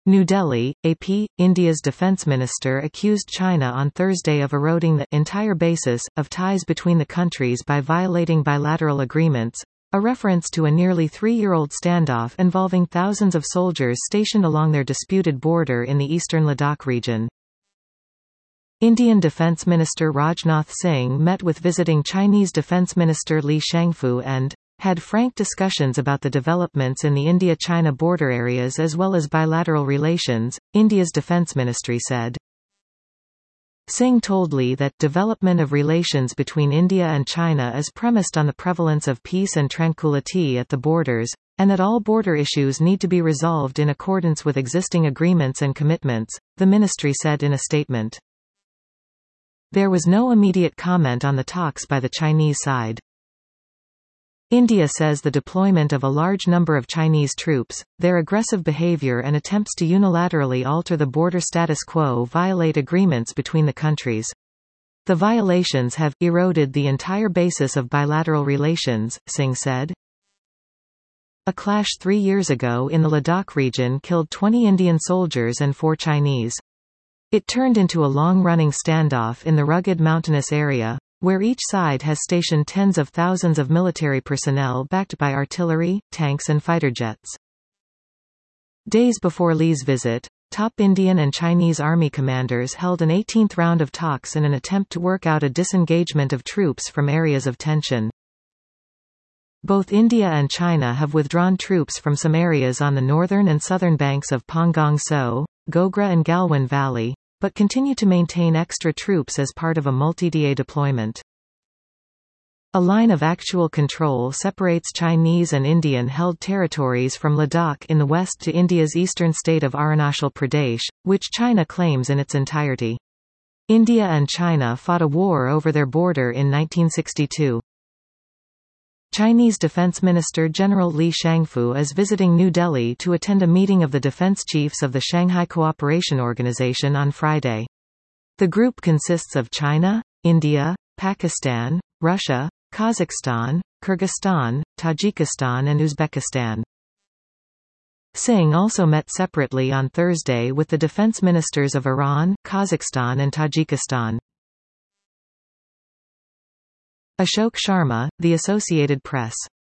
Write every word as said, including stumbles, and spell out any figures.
New Delhi, A P. India's defence minister accused China on Thursday of eroding the entire basis of ties between the countries by violating bilateral agreements, a reference to a nearly three-year-old standoff involving thousands of soldiers stationed along their disputed border in the eastern Ladakh region. Indian Defence Minister Rajnath Singh met with visiting Chinese Defence Minister Li Shangfu and had frank discussions about the developments in the India-China border areas as well as bilateral relations, India's defence ministry said. Singh told Li that development of relations between India and China is premised on the prevalence of peace and tranquility at the borders, and that all border issues need to be resolved in accordance with existing agreements and commitments, the ministry said in a statement. There was no immediate comment on the talks by the Chinese side. India says the deployment of a large number of Chinese troops, their aggressive behavior and attempts to unilaterally alter the border status quo violate agreements between the countries. The violations have eroded the entire basis of bilateral relations, Singh said. A clash three years ago in the Ladakh region killed twenty Indian soldiers and four Chinese. It turned into a long-running standoff in the rugged mountainous area, where each side has stationed tens of thousands of military personnel backed by artillery, tanks and fighter jets. Days before Li's visit, top Indian and Chinese army commanders held an eighteenth round of talks in an attempt to work out a disengagement of troops from areas of tension. Both India and China have withdrawn troops from some areas on the northern and southern banks of Pangong Tso, Gogra and Galwan Valley, but continue to maintain extra troops as part of a multi-day deployment. A line of actual control separates Chinese and Indian-held territories from Ladakh in the west to India's eastern state of Arunachal Pradesh, which China claims in its entirety. India and China fought a war over their border in nineteen sixty-two. Chinese Defense Minister General Li Shangfu is visiting New Delhi to attend a meeting of the defense chiefs of the Shanghai Cooperation Organization on Friday. The group consists of China, India, Pakistan, Russia, Kazakhstan, Kyrgyzstan, Tajikistan and Uzbekistan. Singh also met separately on Thursday with the defense ministers of Iran, Kazakhstan and Tajikistan. Ashok Sharma, The Associated Press.